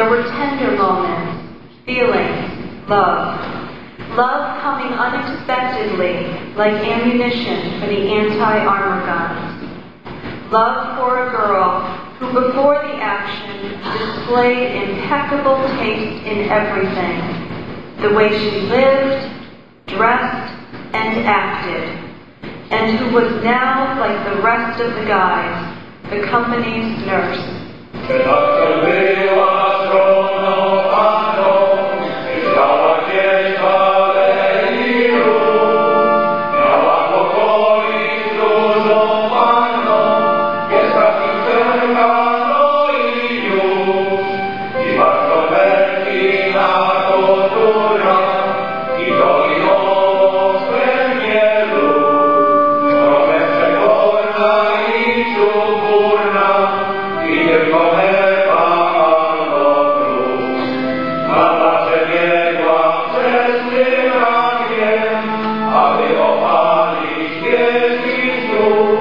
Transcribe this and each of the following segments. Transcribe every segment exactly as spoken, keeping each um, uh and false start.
There were tender moments, feelings, love. Love coming unexpectedly like ammunition for the anti-armor guns. Love for a girl who before the action displayed impeccable taste in everything. The way she lived, dressed, and acted. And who was now, like the rest of the guys, the company's nurse.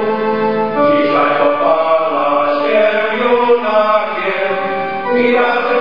Yeah.